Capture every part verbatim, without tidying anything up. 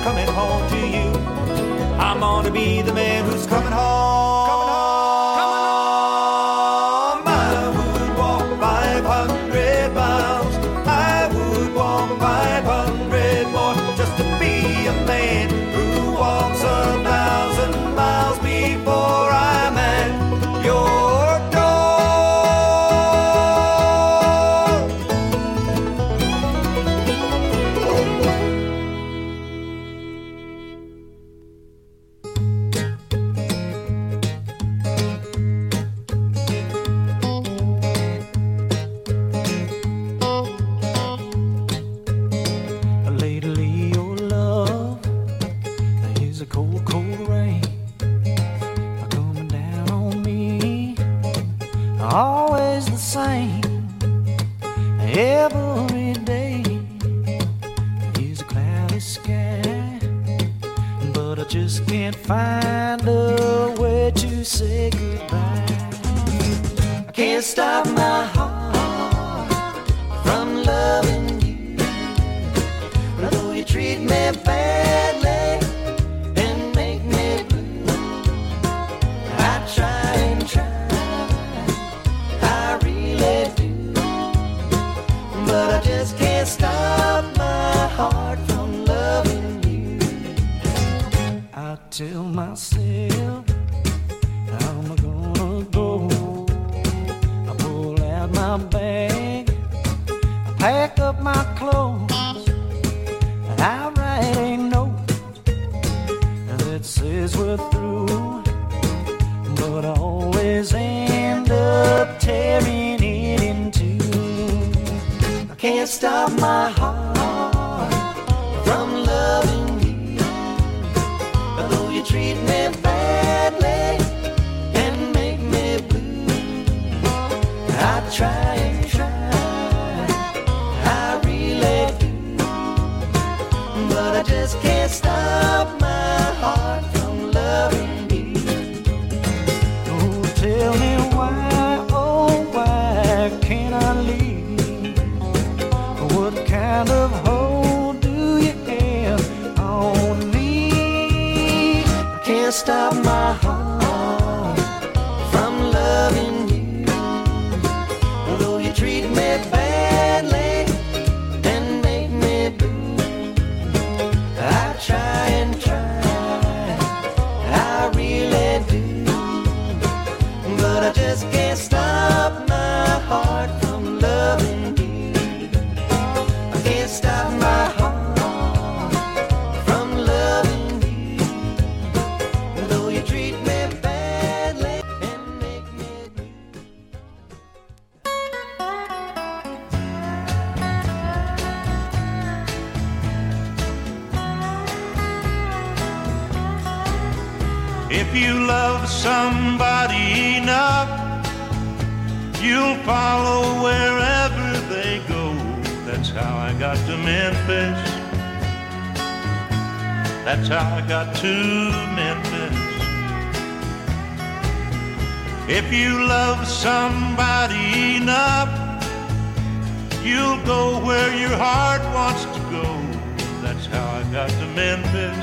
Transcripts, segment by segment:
coming home to you. I'm gonna be the man who's coming home, coming home, coming home. I would walk five hundred miles. I would walk five hundred more just to be a man who walks a thousand miles before I'm at your door. Lately your love is a cold, cold rain coming down on me. Always the same every day is a cloudy sky, but I just can't find a way to say goodbye. I can't stop my heart from loving you, although you treat me badly and make me blue. I try and try, I really do, but I just can't stop my heart from loving you. I tell myself I'm gonna go. I pull out my bag, I pack up my clothes, and I write a note that says we're through, but I always end up tearing it in two. I can't stop my heart from loving you, although you treat me badly and make me blue. I try and try, I really do, but I just can't stop my heart from loving you. Oh, tell me why, oh why can't I leave? What kind of hold do you have on me? I can't stop my heart from loving you, although you treat me badly and make me blue. I try and try, I really do, but I just can't stop my heart from loving you. I can't stop my heart from loving you, though you treat me badly and make me blue. If you love somebody enough, you'll follow wherever they go. That's how I got to Memphis. That's how I got to Memphis. If you love somebody enough, you'll go where your heart wants to go. That's how I got to Memphis.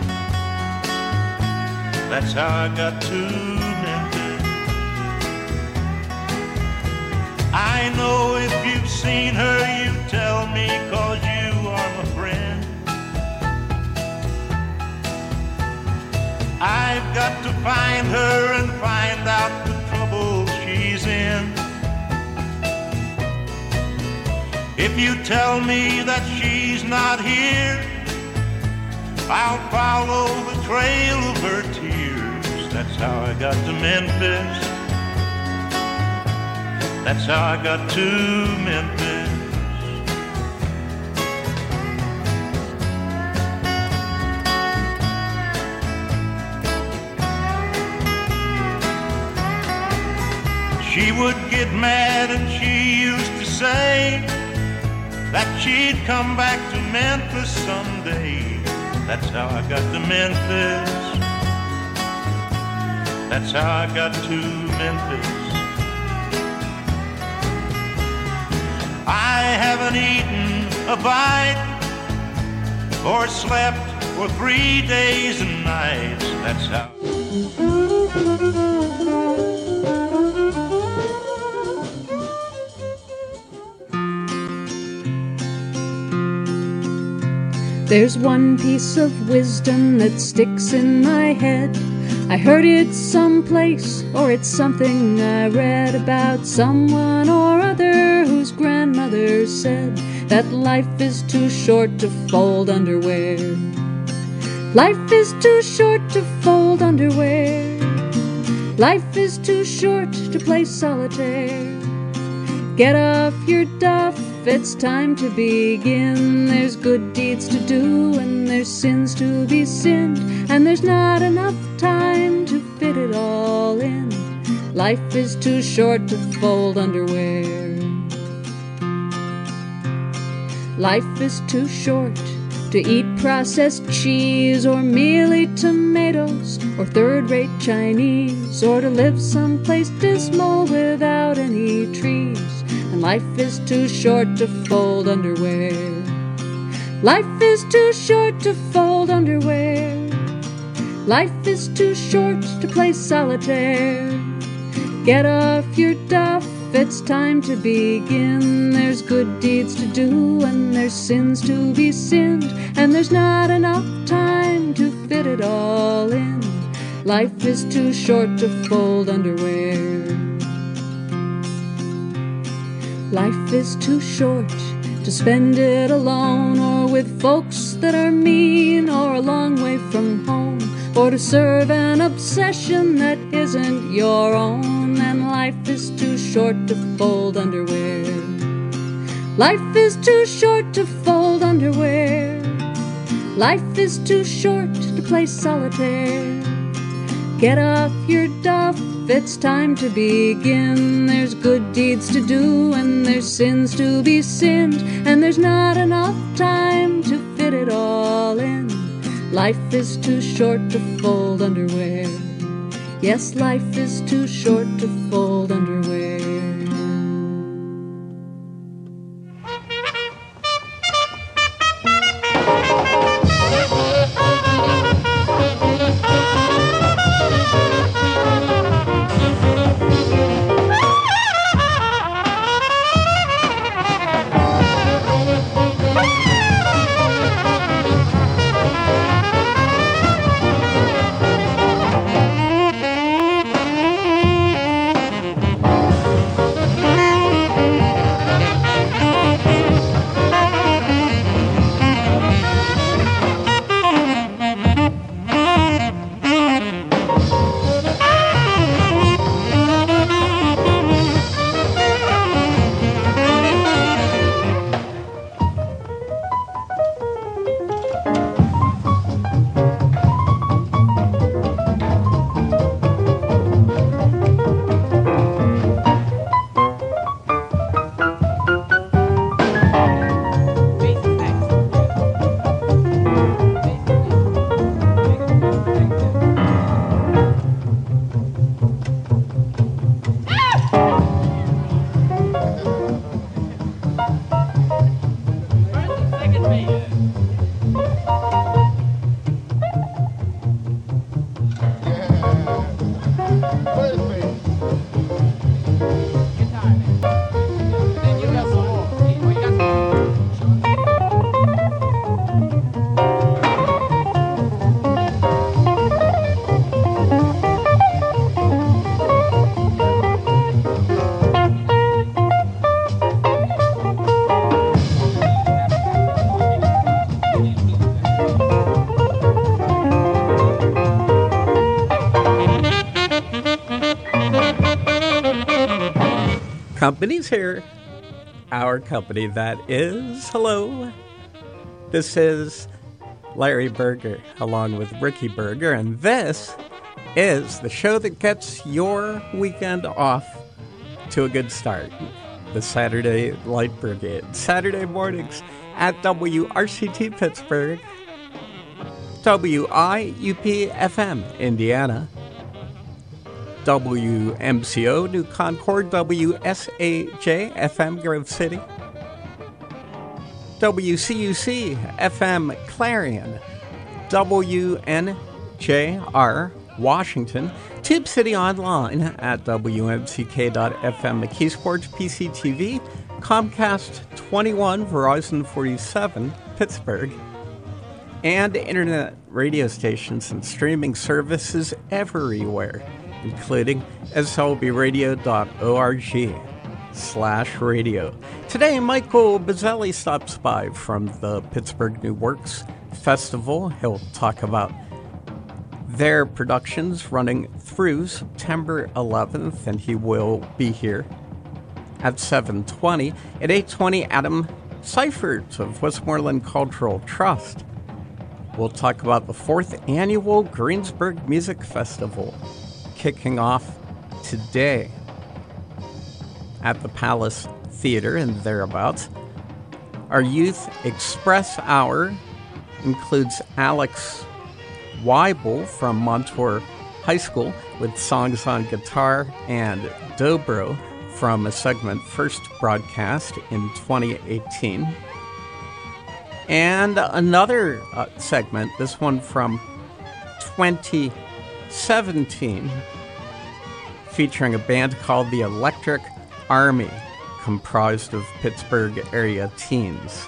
That's how I got to Memphis. I know if you've seen her, you tell me, 'cause you are my friend. I've got to find her and find out the trouble she's in. If you tell me that she's not here, I'll follow the trail of her tears. That's how I got to Memphis. That's how I got to Memphis. She would get mad and she used to say that she'd come back to Memphis someday. That's how I got to Memphis. That's how I got to Memphis. I haven't eaten a bite or slept for three days and nights. That's how. There's one piece of wisdom that sticks in my head. I heard it someplace, or it's something I read about someone or other whose grandmother said that life is too short to fold underwear. Life is too short to fold underwear. Life is too short to play solitaire. Get off your duff, it's time to begin. There's good deeds to do and there's sins to be sinned, and there's not enough time to fit it all in. Life is too short to fold underwear. Life is too short to eat processed cheese or mealy tomatoes or third-rate Chinese, or to live someplace dismal without any trees. And life is too short to fold underwear. Life is too short to fold underwear. Life is too short to play solitaire. Get off your duff, it's time to begin. There's good deeds to do and there's sins to be sinned, and there's not enough time to fit it all in. Life is too short to fold underwear. Life is too short to spend it alone, or with folks that are mean, or a long way from home, or to serve an obsession that isn't your own. And life is too short to fold underwear. Life is too short to fold underwear. Life is too short to play solitaire. Get off your duff, it's time to begin. There's good deeds to do and there's sins to be sinned, and there's not enough time to fit it all in. Life is too short to fold underwear. Yes, life is too short to fold underwear. Company's here. Our company, that is. Hello. This is Larry Berger along with Ricky Berger, and this is the show that gets your weekend off to a good start. The Saturday Light Brigade. Saturday mornings at W R C T Pittsburgh, W I U P F M Indiana, W M C O New Concord, W S A J F M Grove City, W C U C F M Clarion, W N J R, Washington. Tube City online at W M C K dot F M, McKeesports, P C T V, Comcast twenty-one, Verizon forty-seven, Pittsburgh, and internet radio stations and streaming services everywhere, including S L B radio dot org slash radio. Today, Michael Bazzelli stops by from the Pittsburgh New Works Festival. He'll talk about their productions running through September eleventh, and he will be here at seven twenty. At eight twenty, Adam Seifert of Westmoreland Cultural Trust will talk about the fourth annual Greensburg Music Festival, kicking off today at the Palace Theater and thereabouts. Our Youth Express Hour includes Alex Weibel from Montour High School with songs on guitar, and dobro from a segment first broadcast in twenty eighteen. And another uh, segment, this one from twenty seventeen, featuring a band called the Electric Army, comprised of Pittsburgh area teens.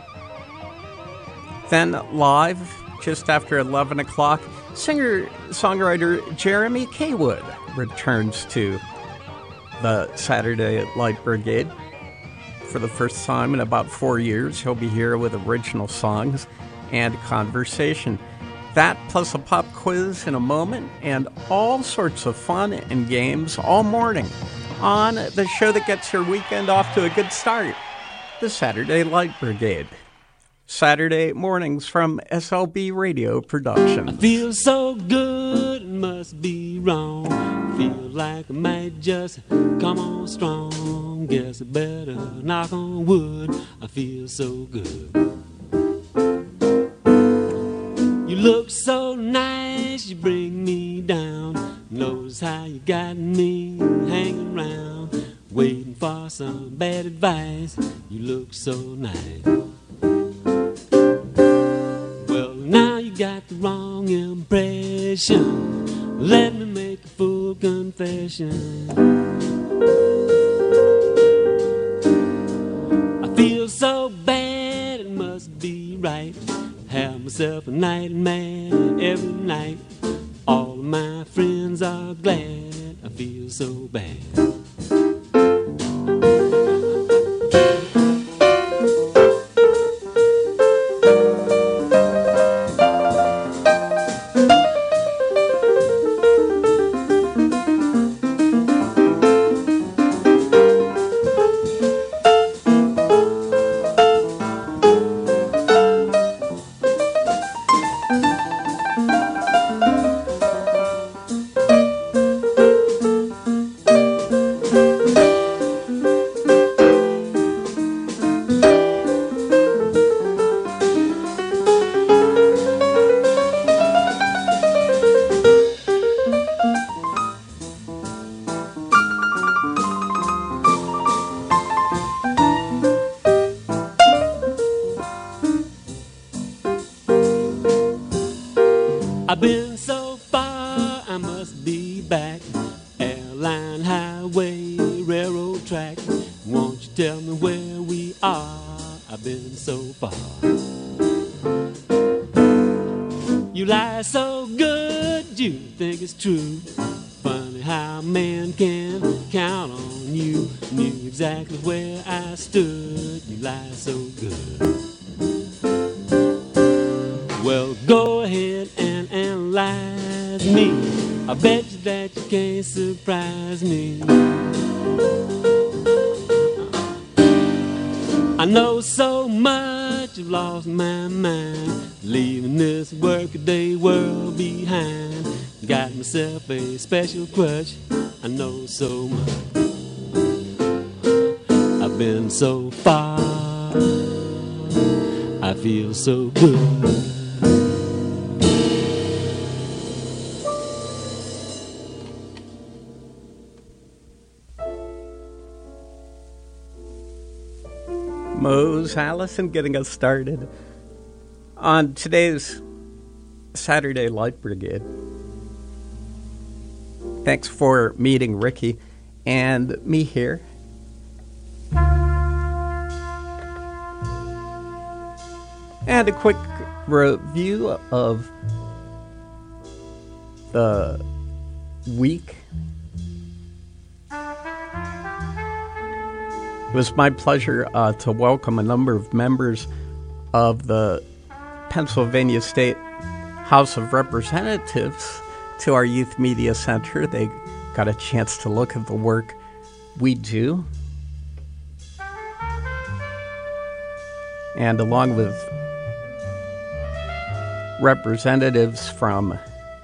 Then live, just after eleven o'clock, singer-songwriter Jeremy Kaywood returns to the Saturday Light Brigade for the first time in about four years. He'll be here with original songs and conversation. That plus a pop quiz in a moment, and all sorts of fun and games all morning on the show that gets your weekend off to a good start, the Saturday Light Brigade. Saturday mornings from S L B Radio Productions. I feel so good, it must be wrong. Feel like I might just come on strong. Guess I better knock on wood. I feel so good. You look so nice, you bring me down. Notice how you got me hanging around, waiting for some bad advice. You look so nice. Now you got the wrong impression. Let me make a full confession. I feel so bad, it must be right. Have myself a nightmare every night. All of my friends are glad. I feel so bad. I've been so far, I must be back. Airline, highway, railroad track. Won't you tell me where we are? I've been so far. You lie so good, you think it's true. Funny how a man can count on you. Knew exactly where I stood. You lie so good. Well, go ahead and analyze me. I bet you that you can't surprise me. I know so much, I've lost my mind, leaving this workaday world behind. Got myself a special crutch, I know so much. I've been so far, I feel so good. Mose Allison getting us started on today's Saturday Light Brigade. Thanks for meeting Ricky and me here. And a quick review of the week. It was my pleasure uh, to welcome a number of members of the Pennsylvania State House of Representatives to our Youth Media Center. They got a chance to look at the work we do. And along with representatives from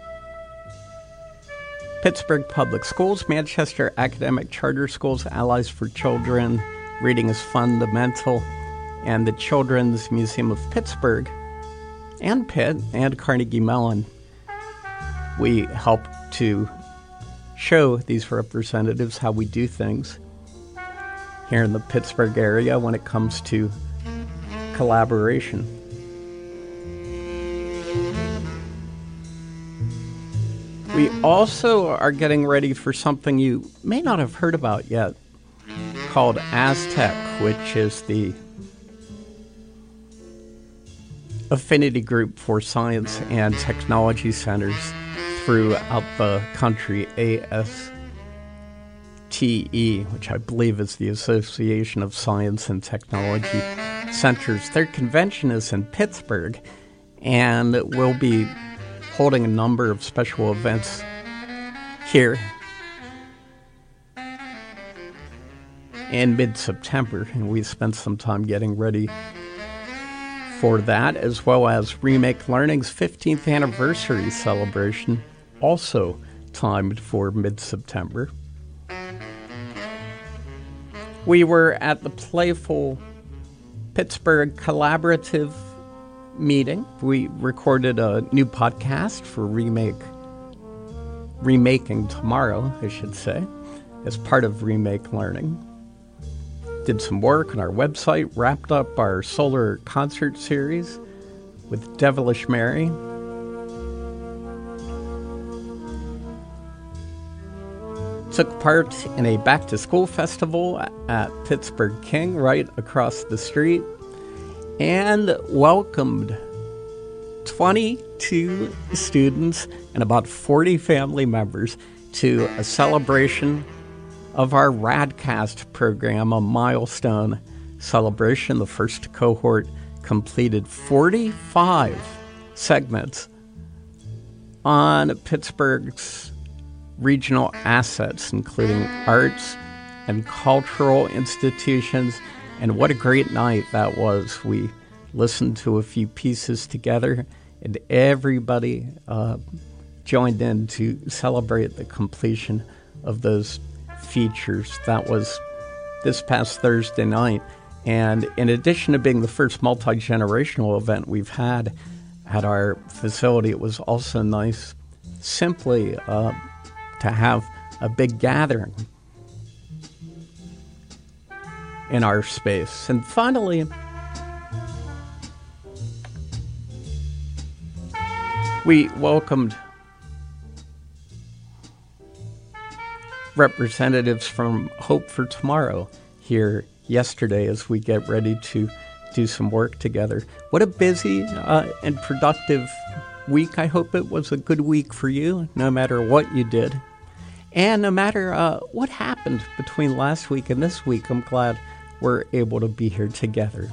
Pittsburgh Public Schools, Manchester Academic Charter Schools, Allies for Children, Reading is Fundamental, and the Children's Museum of Pittsburgh, and Pitt, and Carnegie Mellon. We help to show these representatives how we do things here in the Pittsburgh area when it comes to collaboration. We also are getting ready for something you may not have heard about yet, called Aztec, which is the affinity group for science and technology centers throughout the country, A S T E, which I believe is the Association of Science and Technology Centers. Their convention is in Pittsburgh, and we'll be holding a number of special events here in mid-September, and we spent some time getting ready for that, as well as Remake Learning's fifteenth anniversary celebration, also timed for mid-September. We were at the Playful Pittsburgh Collaborative meeting. We recorded a new podcast for Remake, Remaking Tomorrow, I should say, as part of Remake Learning. Did some work on our website, wrapped up our solar concert series with Devilish Mary. Took part in a back-to-school festival at Pittsburgh King right across the street, and welcomed twenty-two students and about forty family members to a celebration of our RADcast program, a milestone celebration. The first cohort completed forty-five segments on Pittsburgh's regional assets, including arts and cultural institutions. And what a great night that was. We listened to a few pieces together, and everybody uh, joined in to celebrate the completion of those features. That was this past Thursday night. And in addition to being the first multi-generational event we've had at our facility, it was also nice simply uh, to have a big gathering in our space. And finally, we welcomed representatives from Hope for Tomorrow here yesterday as we get ready to do some work together. What a busy uh, and productive week. I hope it was a good week for you, no matter what you did. And no matter uh, what happened between last week and this week, I'm glad we're able to be here together.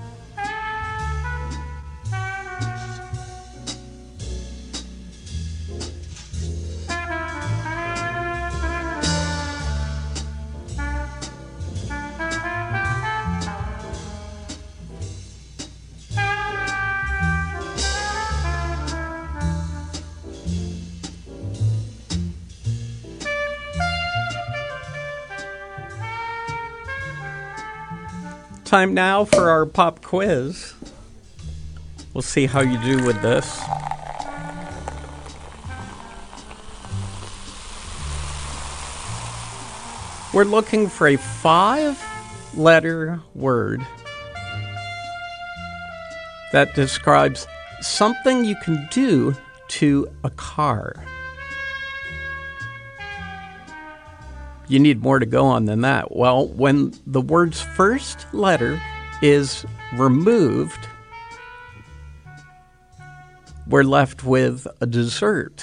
Time now for our pop quiz. We'll see how you do with this. We're looking for a five-letter word that describes something you can do to a car. You need more to go on than that. Well, when the word's first letter is removed, we're left with a dessert.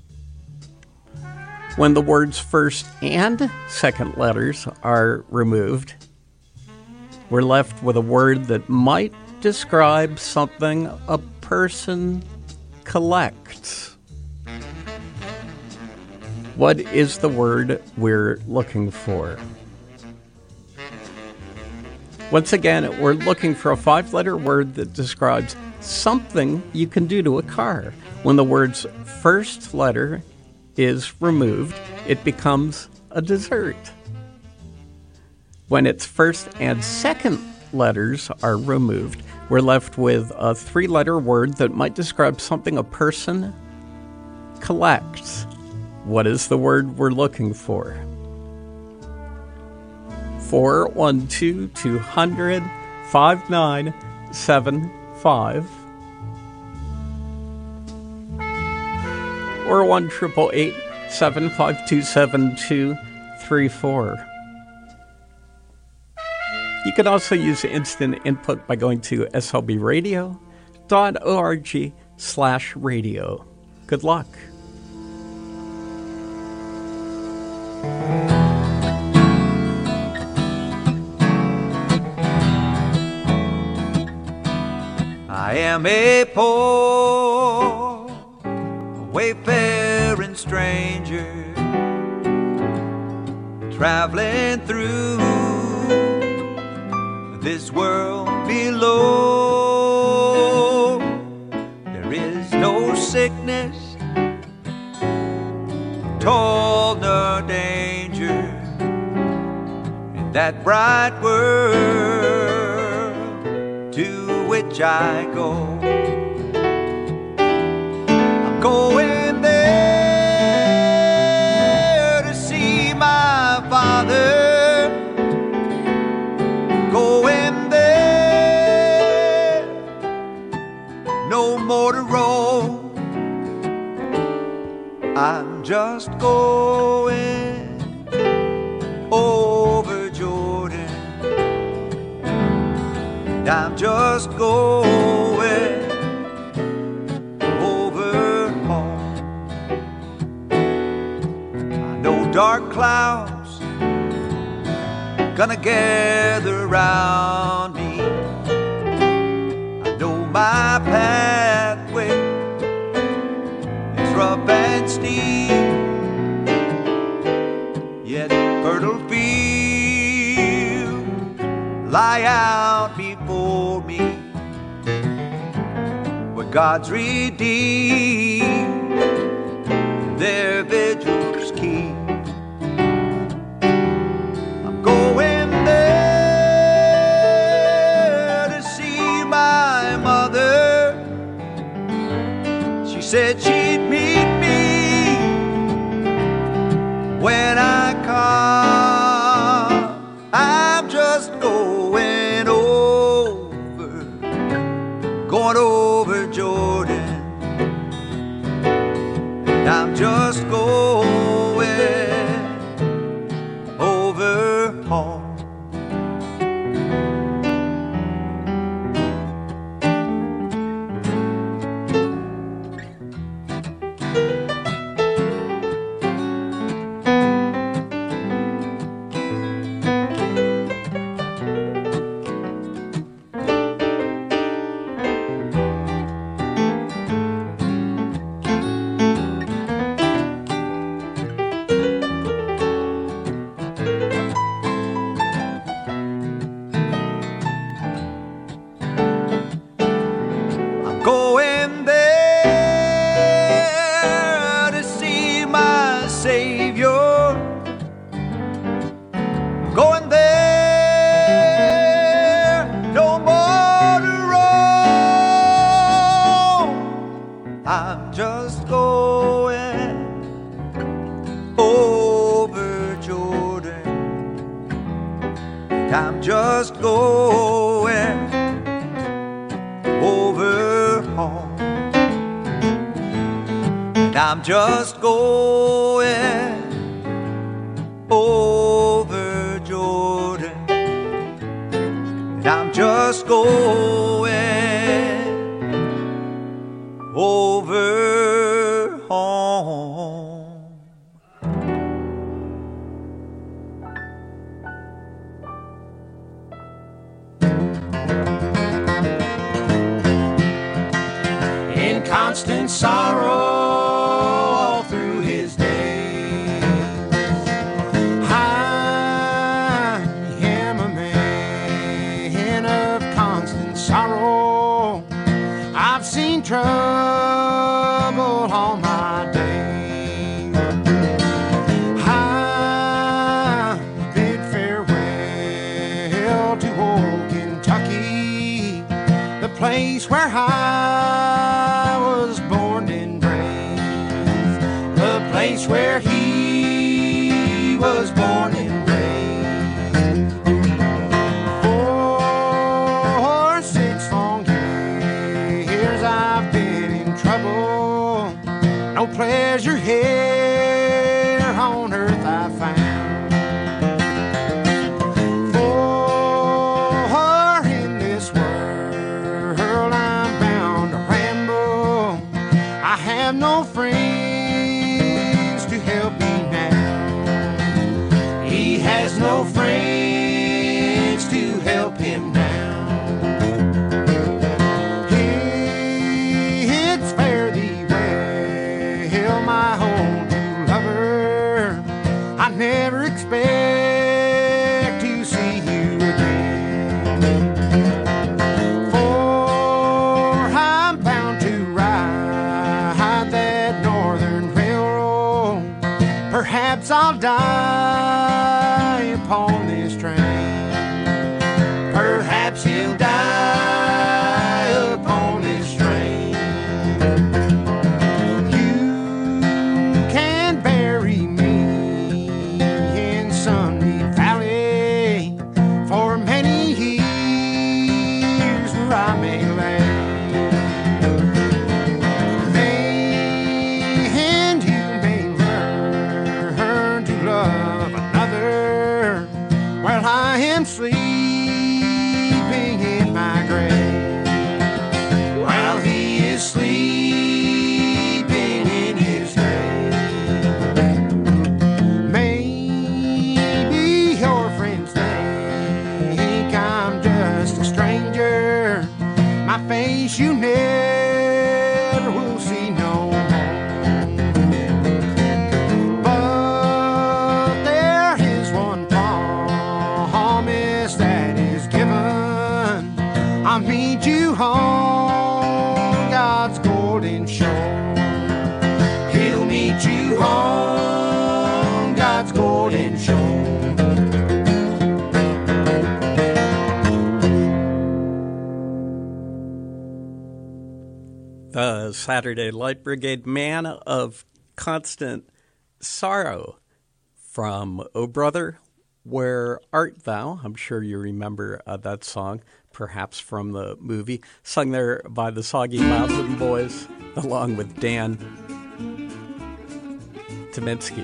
When the word's first and second letters are removed, we're left with a word that might describe something a person collects. What is the word we're looking for? Once again, we're looking for a five-letter word that describes something you can do to a car. When the word's first letter is removed, it becomes a dessert. When its first and second letters are removed, we're left with a three-letter word that might describe something a person collects. What is the word we're looking for? four one two, two hundred, five nine seven five or one eight eight eight, seven five two, seven two three four. You can also use instant input by going to slbradio dot org slash radio. Good luck. I am a poor, wayfaring stranger, traveling through this world below. There is no sickness, toil nor danger in that bright world to which I go. I'm going there to see my Father. Going there, no more to roam. I'm just going over Jordan. I'm just going over home. I know dark clouds gonna gather around me. I know my pathway is rough and steep, yet fertile fields lie out before me, where God's redeemed their vigils keep. I'm going there to see my mother. She said she'd meet me when I come. I'm just going over, going over Jordan. And I'm just going over home. Going there to see my Savior. Going there, no more to roam. I'm just going over Jordan. I'm just going over home. I'm just going over Jordan. I'm just going over home. In constant sorrow all through his days, I am a man of constant sorrow. I've seen trouble all my days. I bid farewell to old Kentucky, the place where I was born and raised, the place where he was born and raised. For six long years I've been in trouble, no pleasure here on earth I found. For in this world I'm bound to ramble, I have no friends to help me now. He has no friends to help him now. It's fare thee well, my old new lover. I never expect to see you again, for I'm bound to ride that northern railroad. Perhaps I'll die upon this train. Perhaps he'll die upon this train. You can bury me in Sunny Valley for many years where I may lay. And you may learn to love another while I am sleeping in my grave, while he is sleeping in his grave. Maybe your friends think I'm just a stranger, my face you never will see no more. But there is one promise that is given, I'll meet you on God's golden shore. He'll meet you on God's golden shore. The Saturday Light Brigade, Man of Constant Sorrow, from Oh Brother, Where Art Thou? I'm sure you remember uh, that song, perhaps from the movie, sung there by the Soggy Mountain Boys, along with Dan Tyminski.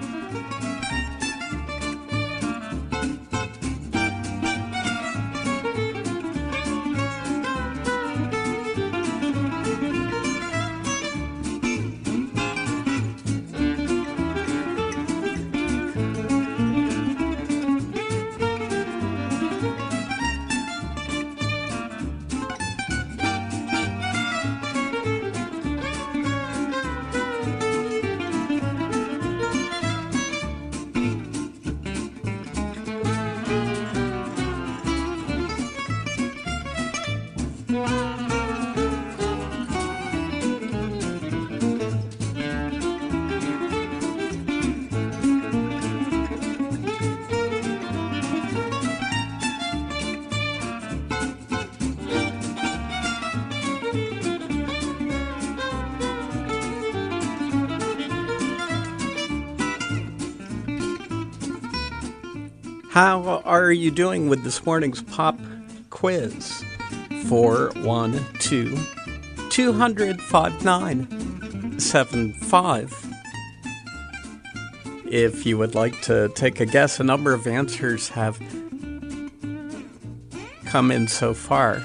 How are you doing with this morning's pop quiz? four one two, two hundred, fifty-nine seven five. If you would like to take a guess, a number of answers have come in so far.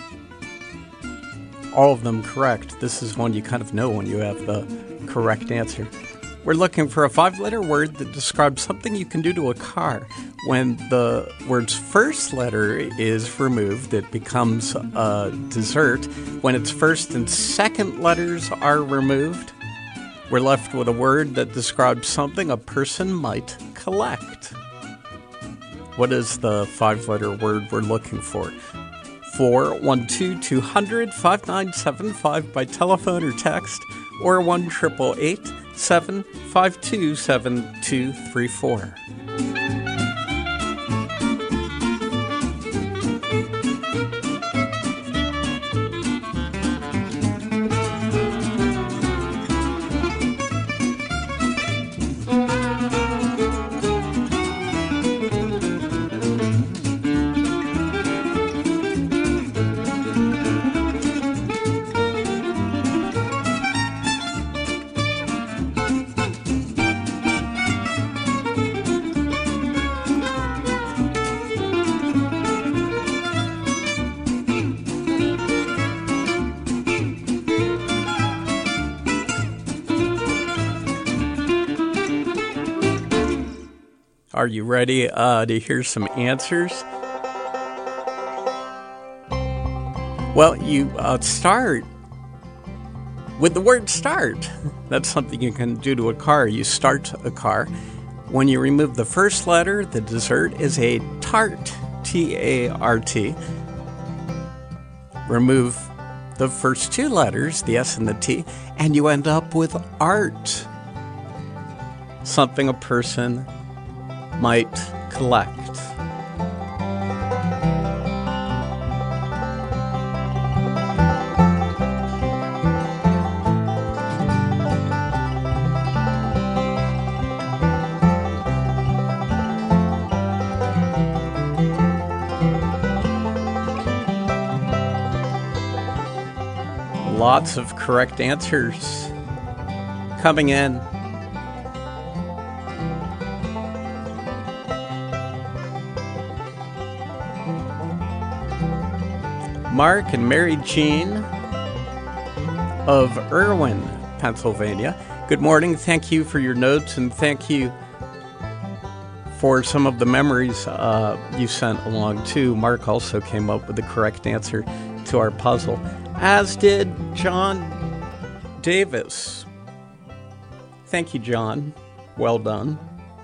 All of them correct. This is one you kind of know when you have the correct answer. We're looking for a five-letter word that describes something you can do to a car. When the word's first letter is removed, it becomes a dessert. When its first and second letters are removed, we're left with a word that describes something a person might collect. What is the five-letter word we're looking for? four one two two hundred five nine seven five by telephone or text, or one eight eight eight seven five two seven two three four. Are you ready uh, to hear some answers? Well, you uh, start with the word start. That's something you can do to a car. You start a car. When you remove the first letter, the dessert is a tart, T A R T. Remove the first two letters, the S and the T, and you end up with art. Something a person might collect. Lots of correct answers coming in. Mark and Mary Jean of Irwin, Pennsylvania. Good morning. Thank you for your notes, and thank you for some of the memories uh, you sent along, too. Mark also came up with the correct answer to our puzzle, as did John Davis. Thank you, John. Well done.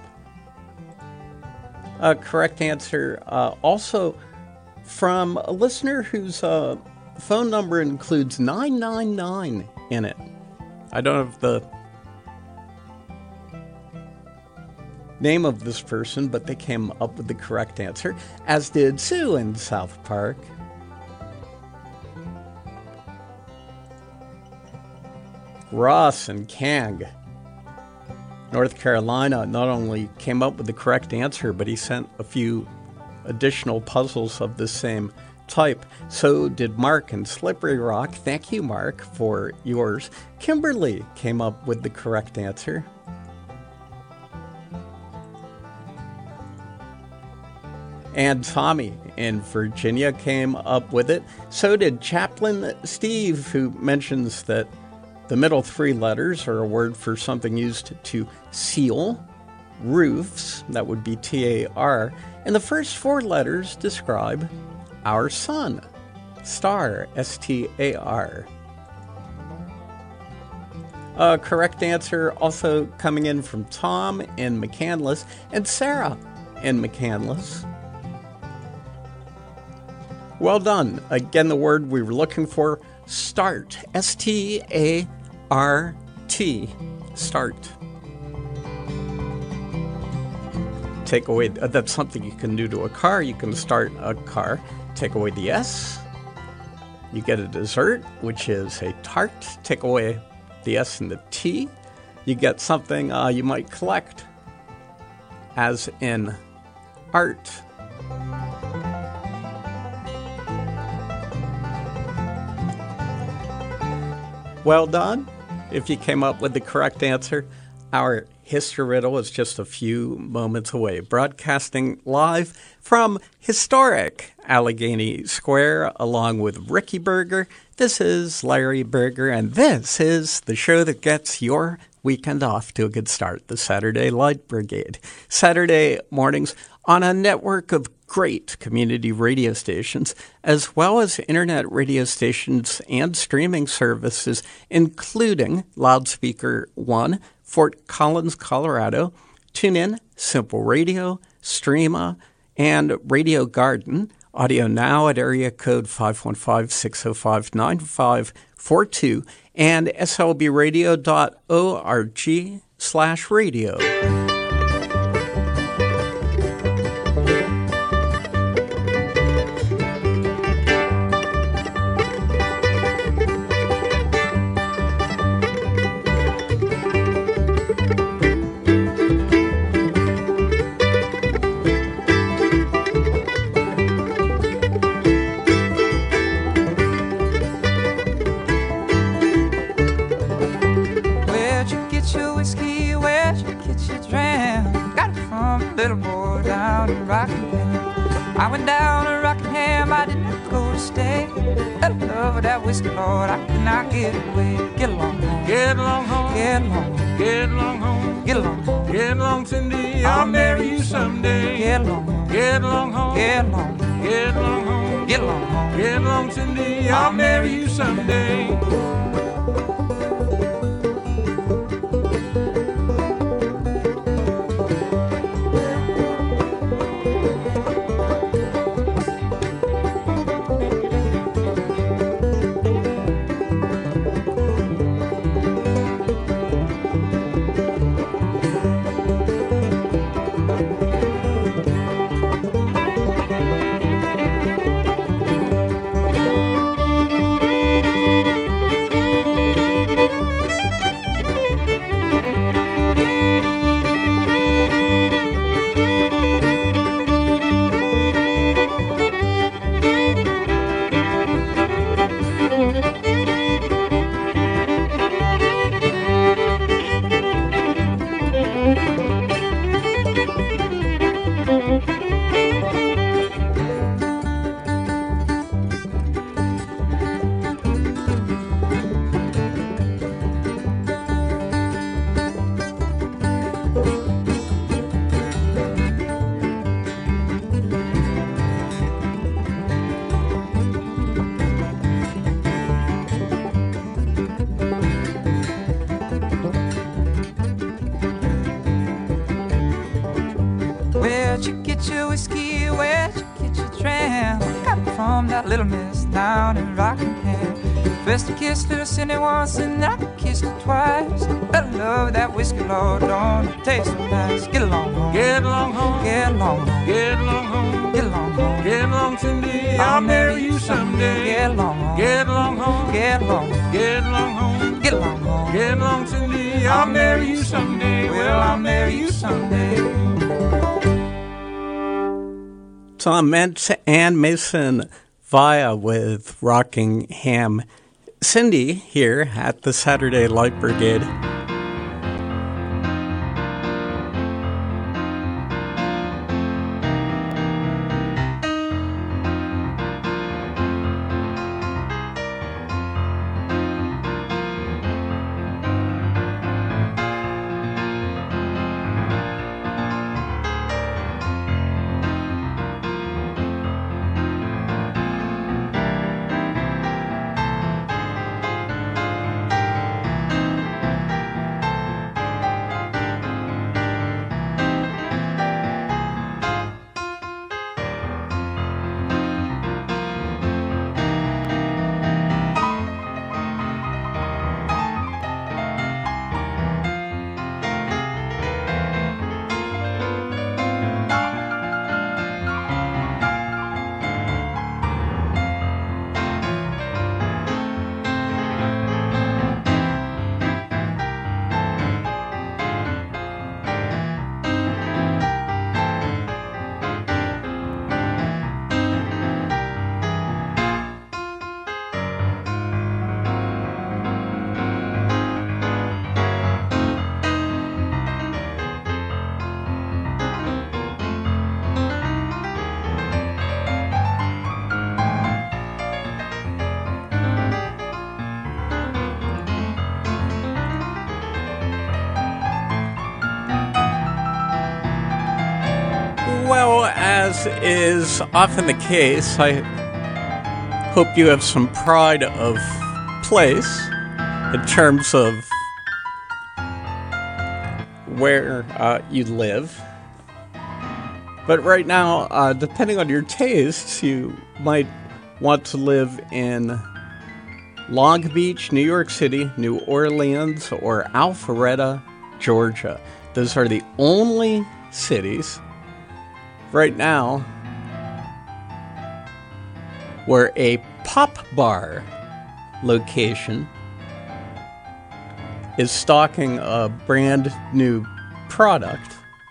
A correct answer uh, also from a listener whose uh, phone number includes nine nine nine in it. I don't have the name of this person, but they came up with the correct answer, as did Sue in South Park. Ross and Kang, North Carolina, not only came up with the correct answer, but he sent a few additional puzzles of the same type. So did Mark in Slippery Rock. Thank you, Mark, for yours. Kimberly came up with the correct answer. And Tommy in Virginia came up with it. So did Chaplain Steve, who mentions that the middle three letters are a word for something used to seal roofs. That would be T A R. And the first four letters describe our sun. Star, S T A R. A correct answer also coming in from Tom in McCandless and Sarah in McCandless. Well done. Again, the word we were looking for, start. S T A R T. Start. Take away, uh, that's something you can do to a car. You can start a car. Take away the S. You get a dessert, which is a tart. Take away the S and the T. You get something uh, you might collect, as in art. Well done. if you came up with the correct answer, our history riddle is just a few moments away. Broadcasting live from historic Allegheny Square along with Ricky Berger. This is Larry Berger, and this is the show that gets your weekend off to a good start, the Saturday Light Brigade. Saturday mornings on a network of great community radio stations, as well as internet radio stations and streaming services, including Loudspeaker One, Fort Collins, Colorado, TuneIn, Simple Radio, Streama, and Radio Garden. Audio Now at area code five one five, six oh five, nine five four two and S L B radio dot org slash radio. Little boy down in Rockingham. I went down to Rockingham, I did not go to stay. That love of that whiskey, Lord, I could not get away. Get along home, Get along home, get along home, get along home, get along home, get along, Cindy. I'll marry you someday. get along home, Get along home, get along home, get along home, get along home. get along, Cindy. I'll marry you someday. Where'd you get your whiskey? Where'd you get your dram? Got it from that little miss down in Rockingham. First I kissed her, Cindy, once, and then I kissed her twice. But I love that whiskey, Lord, don't it taste so nice? Get along home, Get along home, get along home, get along home, get along home, get along, Cindy. I'll marry you someday. get along home, Get along home, get along home, get along home, get along home. get along, Cindy. I'll marry you someday. Well, I'll marry you someday. Tom Mentz and Mason Via with Rockingham. Cindy here at the Saturday Light Brigade. as is often the case, I hope you have some pride of place in terms of where uh, you live. But right now, uh, depending on your tastes, you might want to live in Long Beach, New York City, New Orleans, or Alpharetta, Georgia. Those are the only cities right now where a pop bar location is stocking a brand new product,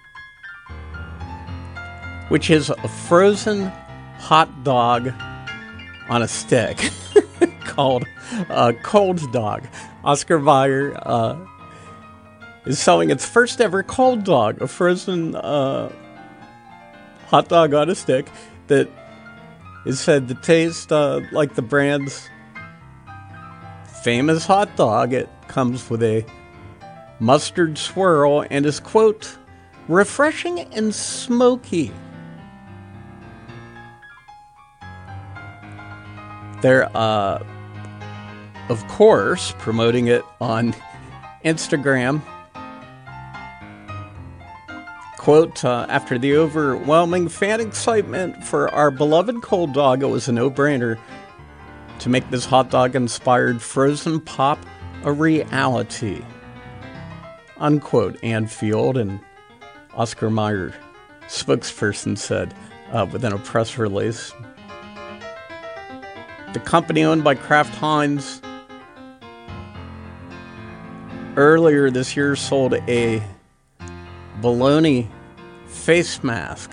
which is a frozen hot dog on a stick called uh, Cold Dog. Oscar Mayer uh, is selling its first ever cold dog, a frozen uh, hot dog on a stick that is said to taste uh, like the brand's famous hot dog. It comes with a mustard swirl and is, quote, refreshing and smoky. They're, uh, of course, promoting it on Instagram. Quote, uh, after the overwhelming fan excitement for our beloved cold dog, it was a no-brainer to make this hot dog-inspired frozen pop a reality. Unquote, Ann Field, and Oscar Mayer spokesperson said uh, within a press release. The company owned by Kraft Heinz earlier this year sold a bologna face mask.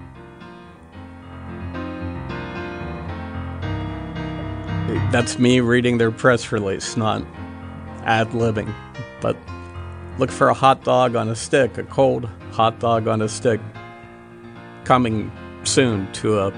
That's me reading their press release, not ad-libbing. But look for a hot dog on a stick, a cold hot dog on a stick, coming soon to a,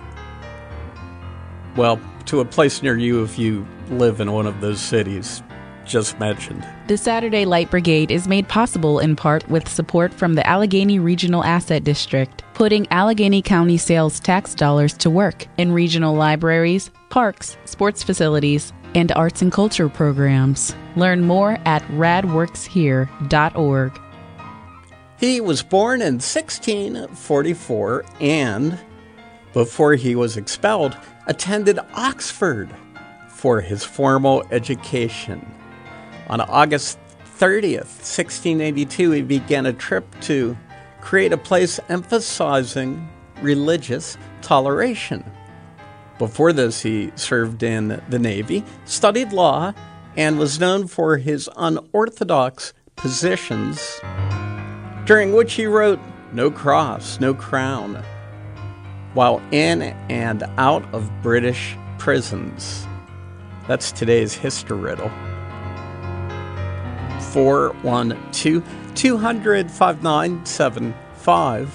well, to a place near you if you live in one of those cities just mentioned. The Saturday Light Brigade is made possible in part with support from the Allegheny Regional Asset District, putting Allegheny County sales tax dollars to work in regional libraries, parks, sports facilities, and arts and culture programs. Learn more at rad works here dot org. He was born in sixteen forty-four and, before he was expelled, attended Oxford for his formal education. On August thirtieth, sixteen eighty-two, he began a trip to create a place emphasizing religious toleration. Before this, he served in the Navy, studied law, and was known for his unorthodox positions, during which he wrote "No Cross, No Crown," while in and out of British prisons. That's today's history riddle. four one two, two hundred, five nine seven five.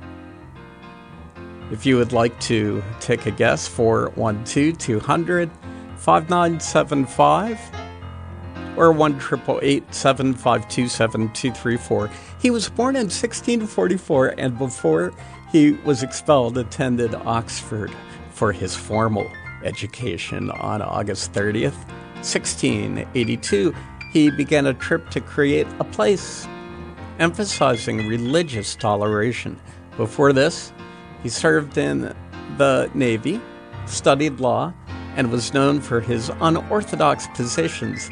If you would like to take a guess, four one two, two hundred, five nine seven five, or one eight eight eight, seven five two seven, two three four. He was born in sixteen forty-four and before he was expelled, attended Oxford for his formal education. On August thirtieth, sixteen eighty-two, he began a trip to create a place emphasizing religious toleration. Before this, he served in the Navy, studied law, and was known for his unorthodox positions,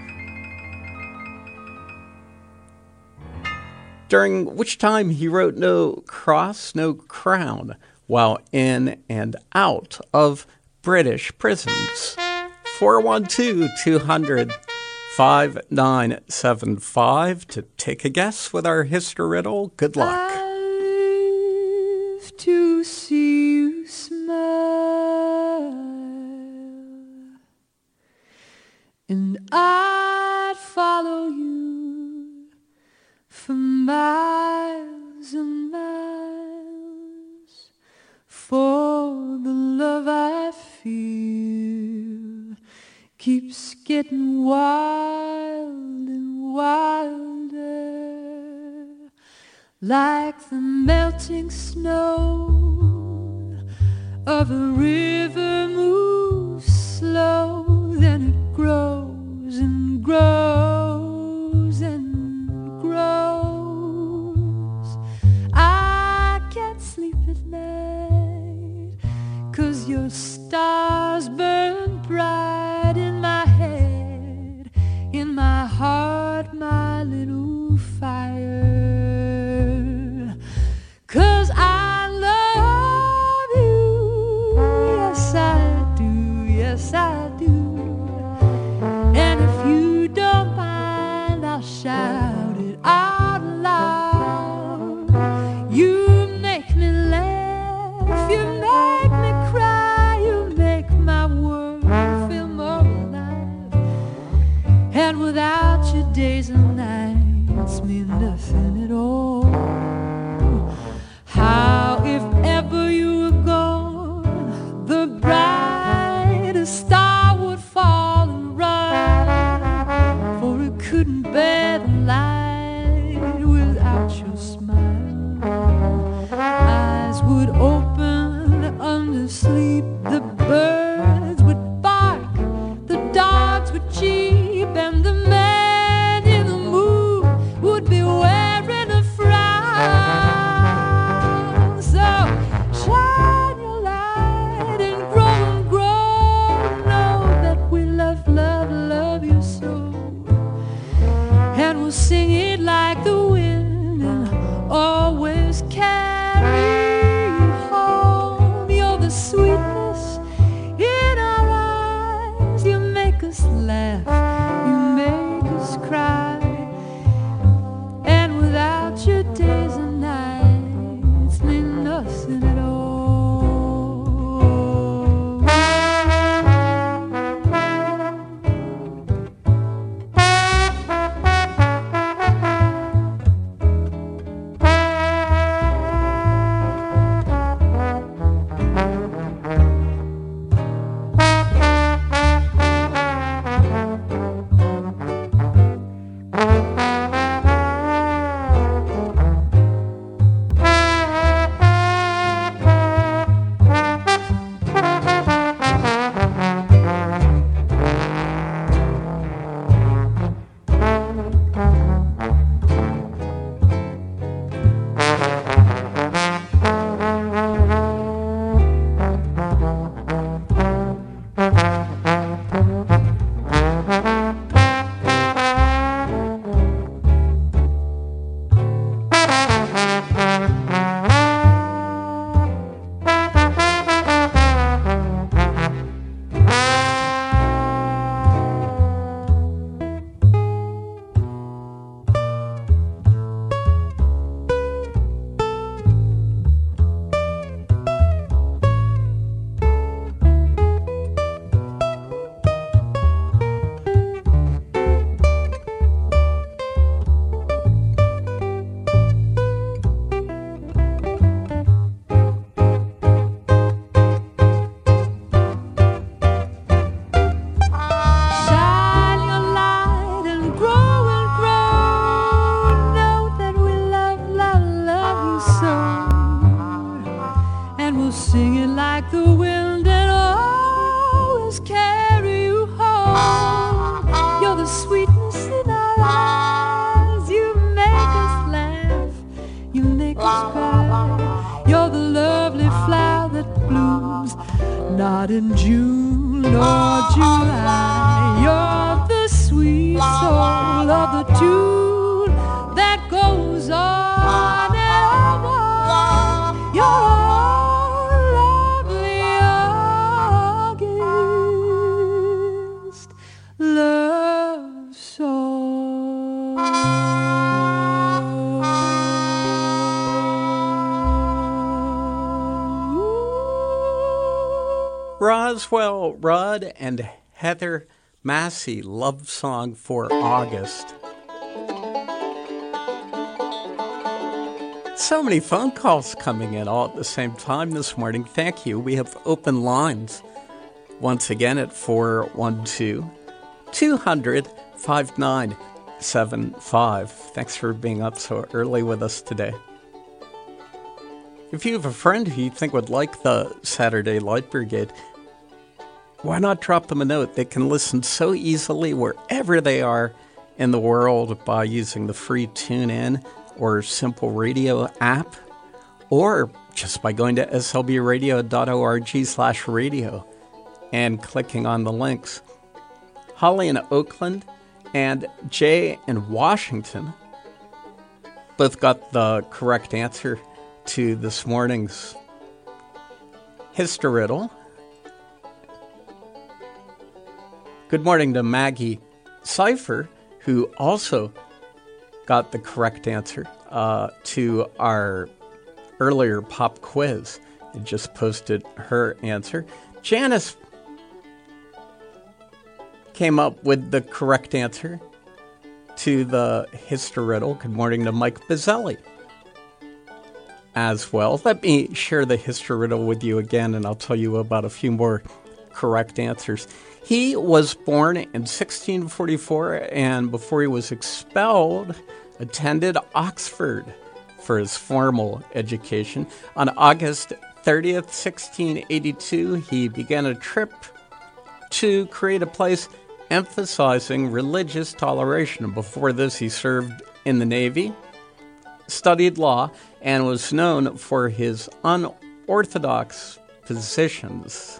during which time he wrote "No Cross, No Crown" while in and out of British prisons. four one two, two hundred, five nine seven five to take a guess with our history riddle. Good luck. I live to see you smile, and I'd follow you for miles and miles, for the love I feel keeps getting wild and wilder, like the melting snow of a river moves slow, then it grows and grows and grows. I can't sleep at night, 'cause your stars burn bright in my head, in my heart, my little fire. 'Cause I love you, yes I do, yes I do. And if you don't mind, I'll shout it out loud. You make me laugh, you make me cry, you make my world feel more alive. And without you, days and nights mean nothing at all. How, if ever you were gone, the brightest star would fall and run, for it couldn't bear the light without your smile. Eyes would open under sleep, the birds would bark, the dogs would cheep, and the man in the moon would be wearing a frown. So shine your light and grow and grow. Know that we love, love, love you so. And we'll sing it like the wind and always carry you home. You're the sweetness in our eyes. You make us laugh, you make us cry. And without your days and nights mean nothing at all. Shine your light and grow and grow. Know that we love, love, love you so. And we'll sing it like the wind and always carry you home. You're the sweetness in our eyes. You make us laugh, you make us cry. You're the lovely flower that blooms not in June nor July. You're the sweet soul of the tune that goes on and on. You're lovely August love song. Roswell Rudd and Heather Massey, Love Song for August. So many phone calls coming in all at the same time this morning. Thank you. We have open lines once again at four one two, two hundred, five nine seven five. Thanks for being up so early with us today. if you have a friend who you think would like the Saturday Light Brigade, why not drop them a note? They can listen so easily wherever they are in the world by using the free TuneIn or Simple Radio app, or just by going to slbradio.org slash radio and clicking on the links. Holly in Oakland and Jay in Washington both got the correct answer to this morning's History Riddle. Good morning to Maggie Cipher, who also got the correct answer uh, to our earlier pop quiz. And just posted her answer. Janice came up with the correct answer to the History Riddle. Good morning to Mike Bizzelli as well. Let me share the History Riddle with you again, and I'll tell you about a few more correct answers. He was born in sixteen forty-four, and before he was expelled, attended Oxford for his formal education. On August thirtieth, sixteen eighty-two, he began a trip to create a place emphasizing religious toleration. Before this, he served in the Navy, studied law, and was known for his unorthodox positions,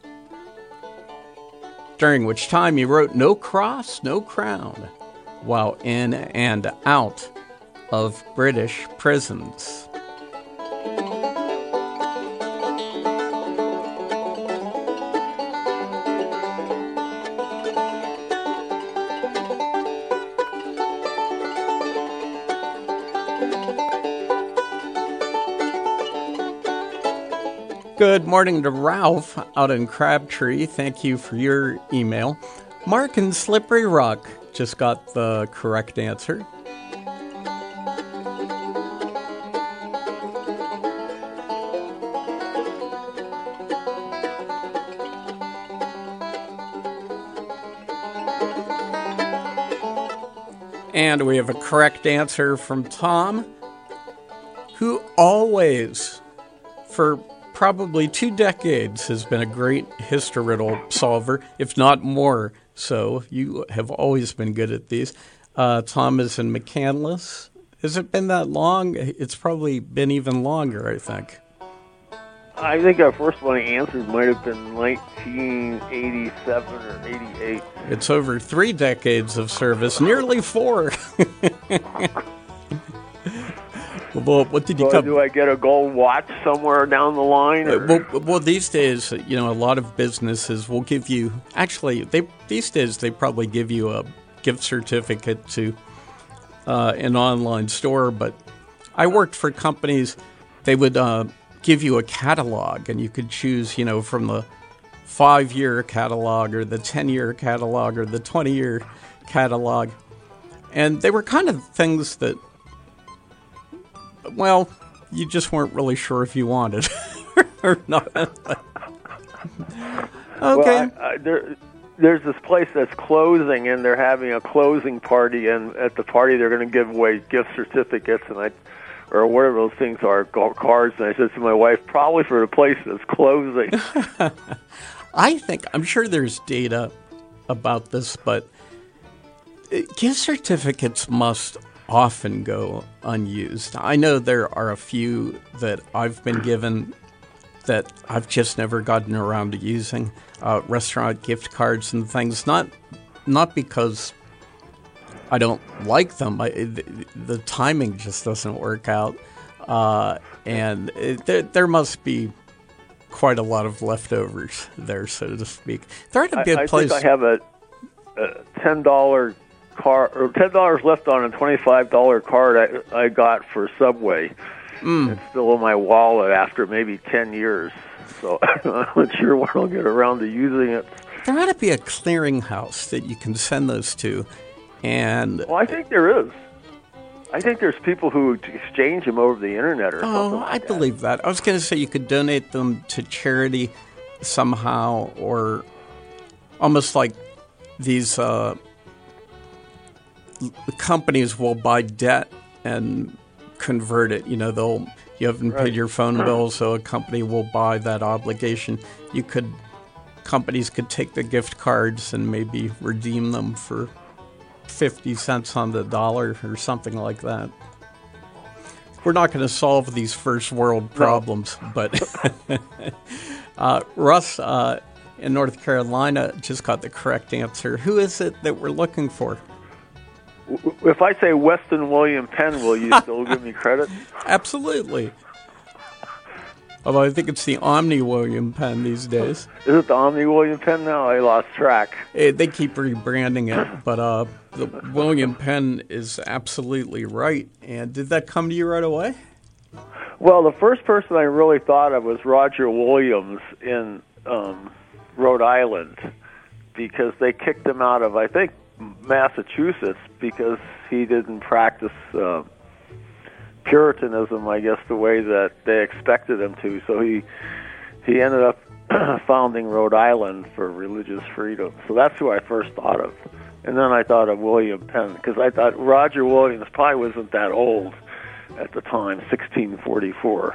during which time he wrote "No Cross, No Crown" while in and out of British prisons. Good morning to Ralph out in Crabtree. Thank you for your email. Mark in Slippery Rock just got the correct answer. And we have a correct answer from Tom, who always, for probably two decades, has been a great history riddle solver, if not more so. You have always been good at these. Uh, Tom is in McCandless. Has it been that long? It's probably been even longer, I think. I think our first one I answered might have been nineteen eighty-seven or eighty-eight. It's over three decades of service, nearly four. Well, what did you so come? Do I get a gold watch somewhere down the line? Uh, well, well, these days, you know, a lot of businesses will give you. Actually, they these days they probably give you a gift certificate to uh, an online store. But I worked for companies; they would uh, give you a catalog, and you could choose, you know, from the five-year catalog or the ten-year catalog or the twenty-year catalog, and they were kind of things that, well, you just weren't really sure if you wanted or not. Okay. Well, I, I, there, there's this place that's closing, and they're having a closing party, and at the party they're going to give away gift certificates, and I, or whatever those things are, cards. And I said to my wife, probably for the place that's closing. I think, I'm sure there's data about this, but gift certificates must often go unused. I know there are a few that I've been given that I've just never gotten around to using, uh, restaurant gift cards and things, not not because I don't like them. I, the, the timing just doesn't work out, uh, and it, there, there must be quite a lot of leftovers there, so to speak. There ought to be a I, I place. think I have a, a ten dollar car, or ten dollars left on a twenty-five dollar card I, I got for Subway. Mm. It's still in my wallet after maybe ten years, so I'm not sure when I'll get around to using it. There ought to be a clearinghouse that you can send those to, and well, I think there is. I think there's people who exchange them over the internet or oh, something like I that. believe that. I was going to say you could donate them to charity somehow, or almost like these uh, companies will buy debt and convert it. You know, they'll you haven't Right. paid your phone bill, so a company will buy that obligation. You could, companies could take the gift cards and maybe redeem them for fifty cents on the dollar or something like that. We're not going to solve these first world problems, no. but uh, Russ uh, in North Carolina just got the correct answer. Who is it that we're looking for? If I say Weston William Penn, will you still give me credit? Absolutely. Although I think it's the Omni William Penn these days. Is it the Omni William Penn now? I lost track. Hey, they keep rebranding it, but uh, the William Penn is absolutely right. And did that come to you right away? Well, the first person I really thought of was Roger Williams in um, Rhode Island, because they kicked him out of, I think, Massachusetts because he didn't practice uh, Puritanism, I guess, the way that they expected him to. So he he ended up founding Rhode Island for religious freedom. So that's who I first thought of. And then I thought of William Penn, because I thought Roger Williams probably wasn't that old at the time, sixteen forty-four.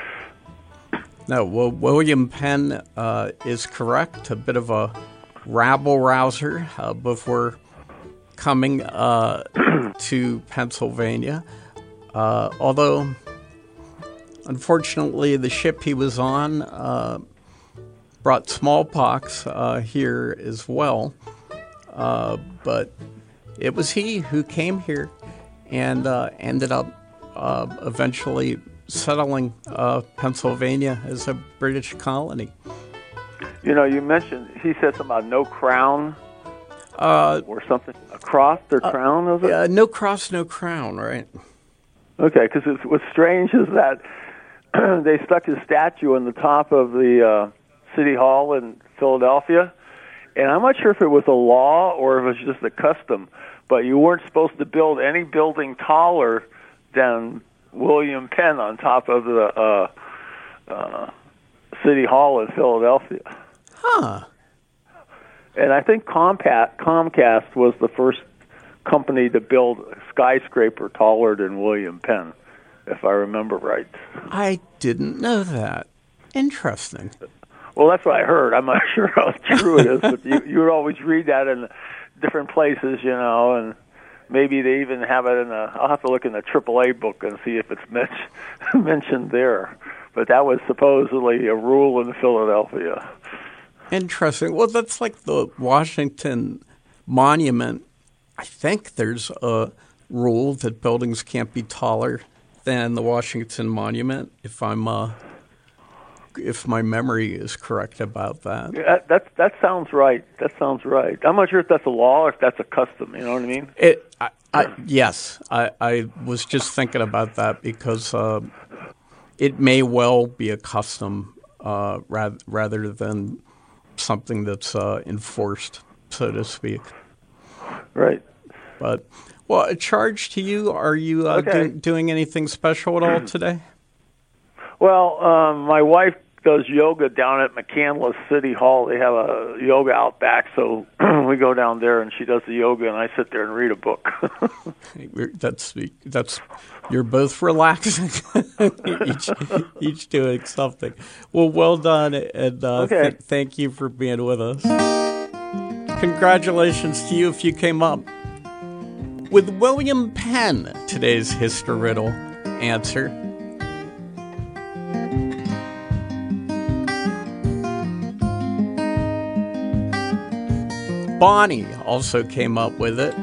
No, well, William Penn uh, is correct. A bit of a rabble-rouser uh, before coming uh, to Pennsylvania. Uh, although, unfortunately, the ship he was on uh, brought smallpox uh, here as well. Uh, but it was he who came here and uh, ended up uh, eventually settling uh, Pennsylvania as a British colony. You know, you mentioned, he said something about no crown uh, or something. A cross or uh, crown, is it? Uh, no cross, no crown, right? Okay, because what's strange is that they stuck his statue on the top of the uh, City Hall in Philadelphia, and I'm not sure if it was a law or if it was just a custom, but you weren't supposed to build any building taller than William Penn on top of the uh, uh, City Hall in Philadelphia. Huh. And I think Comcast, Comcast was the first company to build a skyscraper taller than William Penn, if I remember right. I didn't know that. Interesting. Well, that's what I heard. I'm not sure how true it is, but you, you would always read that in different places, you know, and maybe they even have it in a, I'll have to look in the triple A book and see if it's mentioned, mentioned there. But that was supposedly a rule in Philadelphia. Interesting. Well, that's like the Washington Monument. I think there's a rule that buildings can't be taller than the Washington Monument, if I'm uh, if my memory is correct about that. Yeah, that that sounds right. That sounds right. I'm not sure if that's a law or if that's a custom. You know what I mean? It. I, I, yes, I, I was just thinking about that because uh, it may well be a custom uh, rather rather than something that's uh, enforced, so to speak. Right. But, well, a charge to you. Are you uh, okay. do, doing anything special at all today? Well, um, my wife does yoga down at McCandless City Hall. They have a yoga out back, so we go down there and she does the yoga, and I sit there and read a book. that's that's you're both relaxing, each each doing something. Well, well done, and uh, okay. th- thank you for being with us. Congratulations to you if you came up with William Penn, today's History Riddle answer. Bonnie also came up with it.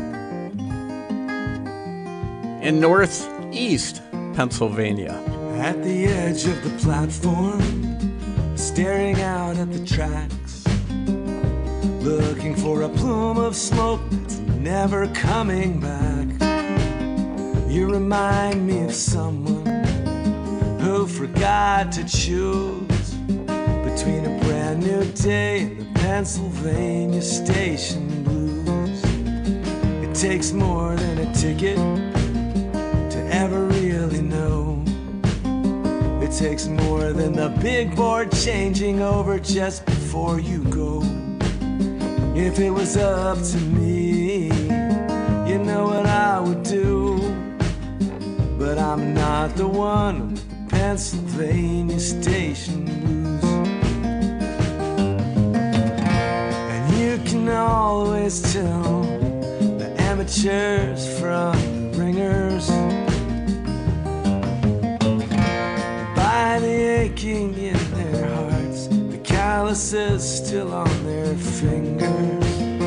In northeast Pennsylvania. At the edge of the platform, staring out at the tracks, looking for a plume of smoke that's never coming back. You remind me of someone who forgot to choose between a brand new day and the Pennsylvania station blues. It takes more than a ticket to ever really know. It takes more than the big board changing over just before you go. If it was up to me, you know what I would do. But I'm not the one Pennsylvania station blues. And you can always tell the amateurs from the ringers by the aching in their hearts, the calluses still on their fingers.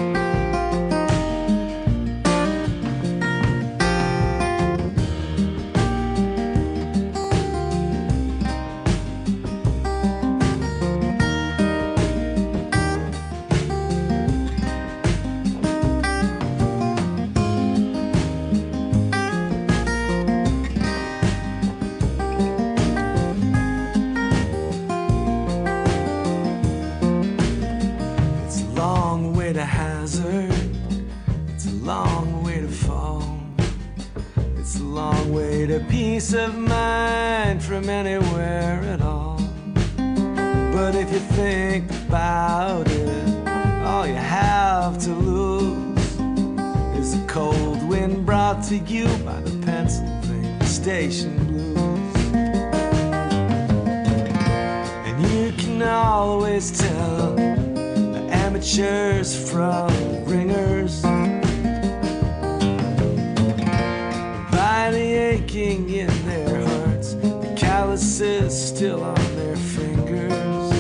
Peace of mind from anywhere at all. But if you think about it, all you have to lose is a cold wind brought to you by the Pennsylvania station blues. And you can always tell the amateurs from the ringers by the aching in their hearts, the calluses still on their fingers.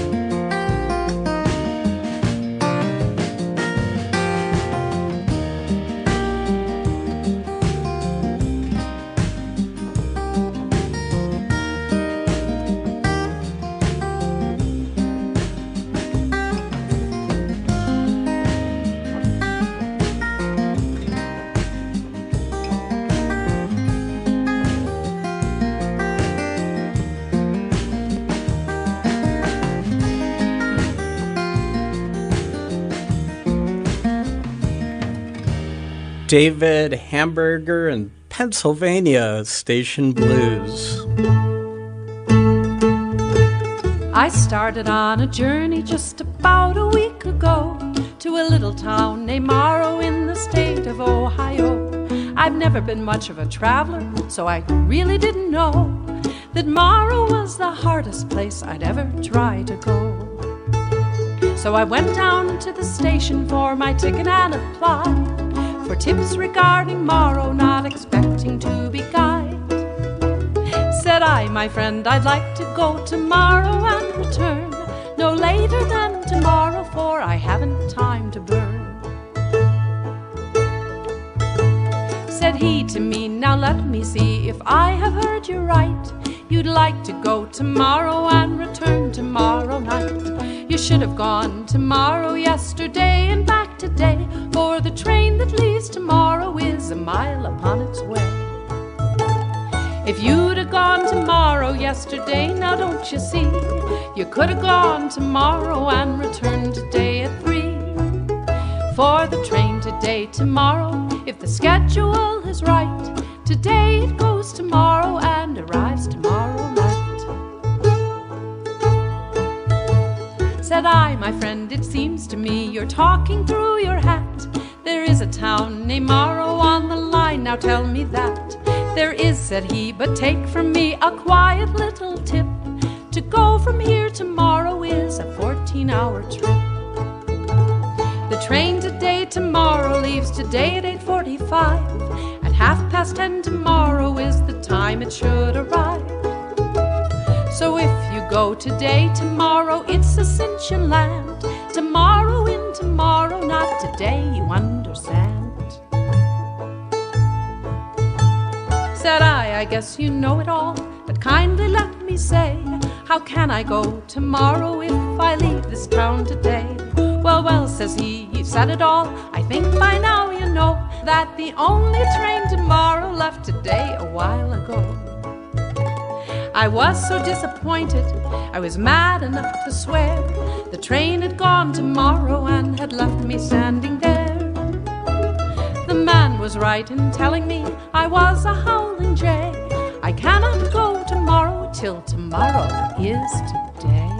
David Hamburger and Pennsylvania Station Blues. I started on a journey just about a week ago to a little town named Morrow in the state of Ohio. I've never been much of a traveler, so I really didn't know that Morrow was the hardest place I'd ever try to go. So I went down to the station for my ticket and applied for tips regarding Morrow, not expecting to be guided. Said I, my friend, I'd like to go to Morrow and return no later than tomorrow, for I haven't time to burn. Said he to me, now let me see if I have heard you right. You'd like to go tomorrow and return tomorrow night. You should have gone tomorrow yesterday and back today, for the train that leaves tomorrow is a mile upon its way. If you'd have gone tomorrow yesterday, now don't you see, you could have gone tomorrow and returned today at three. For the train today, tomorrow, if the schedule is right, today it goes tomorrow and arrives tomorrow night. Said I, my friend, it seems to me you're talking through your hat. There is a town named Morrow on the line, now tell me that. There is, said he, but take from me a quiet little tip. To go from here tomorrow is a fourteen-hour trip. The train today, tomorrow leaves today at eight forty-five. At half past ten tomorrow is the time it should arrive. So if you go today, tomorrow it's a cinch and land. Tomorrow in tomorrow, not today, you understand. Said I, I guess you know it all, but kindly let me say, how can I go tomorrow if I leave this town today? Well, well, says he, you've said it all. I think by now you know that the only train tomorrow left today a while ago. I was so disappointed, I was mad enough to swear. The train had gone tomorrow and had left me standing there. The man was right in telling me I was a howling jay. I cannot go tomorrow till tomorrow is today.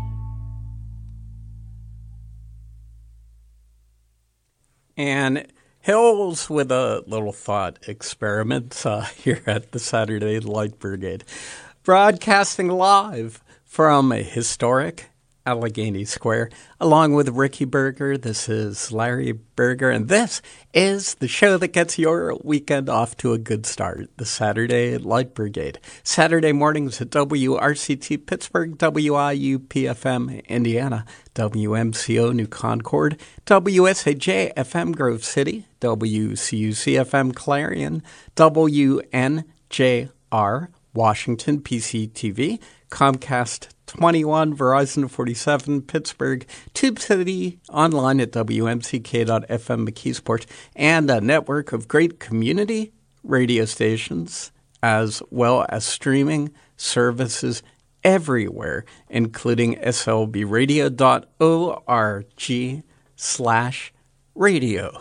And Hills with a little thought experiment uh, here at the Saturday Light Brigade. broadcasting live from a historic Allegheny Square, along with Ricky Berger. This is Larry Berger, and this is the show that gets your weekend off to a good start. The Saturday Light Brigade. Saturday mornings at W R C T Pittsburgh, W I U P F M Indiana, W M C O New Concord, W S A J F M Grove City, W C U C F M Clarion, W N J R Washington, P C T V, Comcast twenty-one, Verizon forty-seven, Pittsburgh, Tube City, online at W M C K dot F M McKeesport, and a network of great community radio stations, as well as streaming services everywhere, including S L B radio dot org slash radio.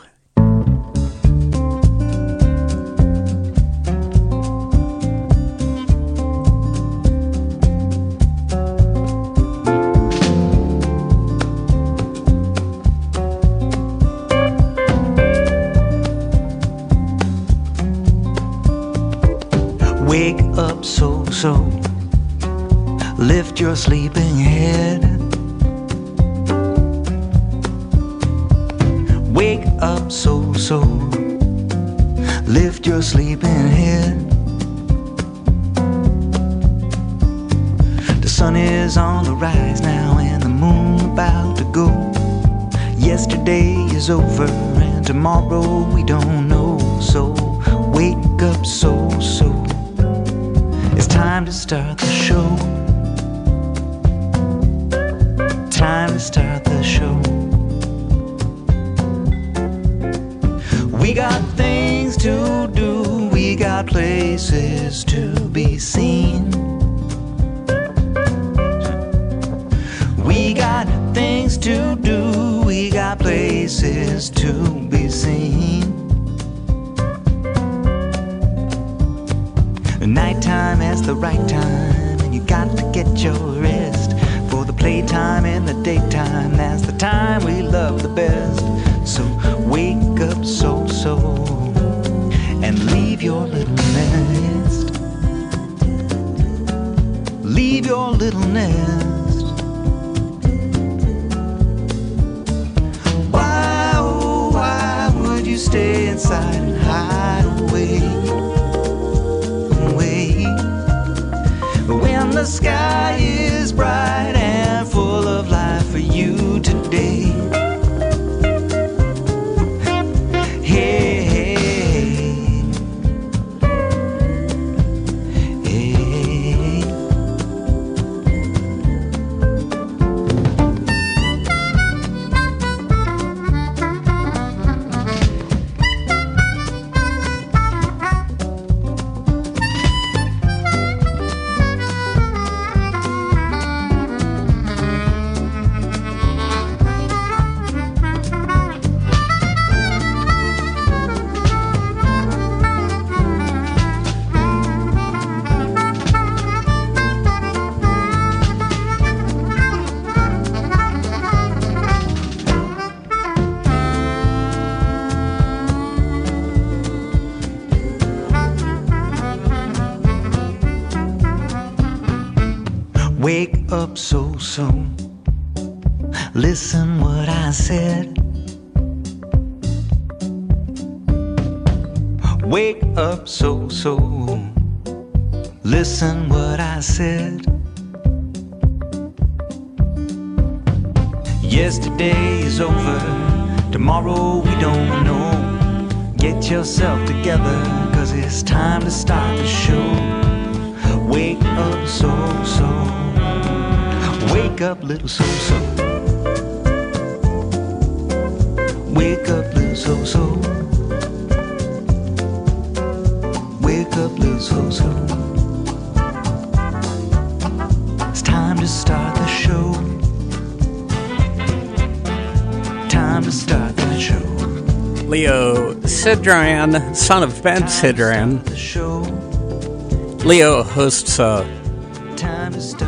Wake up, so, so, lift your sleeping head. Wake up, so, so, lift your sleeping head. The sun is on the rise now and the moon about to go. Yesterday is over and tomorrow we don't know. So wake up, so, so, it's time to start the show. Time to start the show. We got things to do, we got places to be seen. We got things to do, we got places to be seen. Nighttime is the right time, and you got to get your rest. For the playtime in the daytime, that's the time we love the best. So wake up, so, so, and leave your little nest. Leave your little nest. Why, oh, why would you stay inside and hide away? When the sky is bright and full of life for you today. Hey, hey, hey. Wake up, so, so, listen what I said. Wake up, so, so, listen what I said. Yesterday is over, tomorrow we don't know. Get yourself together, cause it's time to start the show. Wake up, so, so, wake up, little so-so. Wake up, little so-so. Wake up, little so-so. It's time to start the show. Time to start the show. Leo Sidran, son of Ben Sidran. Leo hosts a